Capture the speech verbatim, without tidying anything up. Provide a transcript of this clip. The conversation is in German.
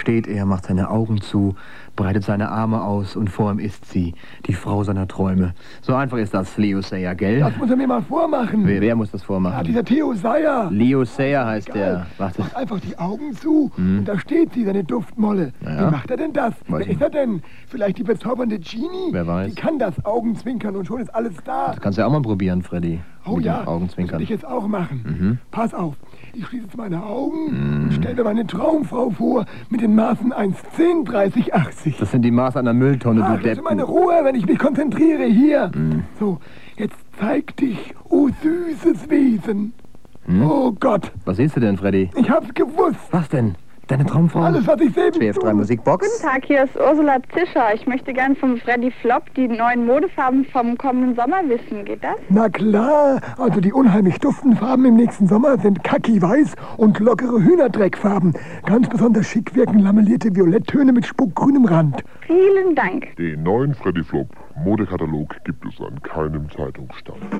steht er, macht seine Augen zu, breitet seine Arme aus und vor ihm ist sie, die Frau seiner Träume. So einfach ist das, Leo Sayer, gell? Das muss er mir mal vormachen. Wer, wer muss das vormachen? Ja, dieser Theo Sayer. Leo Sayer heißt der. Warte. Macht einfach die Augen zu Hm. und da steht sie, seine Duftmolle. Ja. Wie macht er denn das? Weiß Wer ich ist er denn? Vielleicht die bezaubernde Genie? Wer weiß. Die kann das Augenzwinkern und schon ist alles da. Das kannst du ja auch mal probieren, Freddy. Oh Mit ja, dem das Augenzwinkern. will ich jetzt auch machen. Mhm. Pass auf, ich schließe jetzt meine Augen und stelle mir meine Traumfrau vor mit den Maßen eins, zehn, dreißig, achtzig. Das sind die Maße einer Mülltonne, Ach, du lass Depp. meine Ruhe, wenn ich mich konzentriere. Hier. So, jetzt zeig dich, oh süßes Wesen. Hm? Oh Gott, Was siehst du denn, Freddy? ich hab's gewusst. Was denn? Deine Traumfrau? Alles, was ich sehen Schwerfrei tue. Musikbox? Guten Tag, hier ist Ursula Zischer. Ich möchte gern vom Freddy Flop die neuen Modefarben vom kommenden Sommer wissen. Geht das? Na klar, also die unheimlich duften Farben im nächsten Sommer sind Kaki-Weiß und lockere Hühnerdreckfarben. Ganz besonders schick wirken lamellierte Violetttöne mit spuckgrünem Rand. Vielen Dank. Den neuen Freddy Flop Modekatalog gibt es an keinem Zeitungsstand.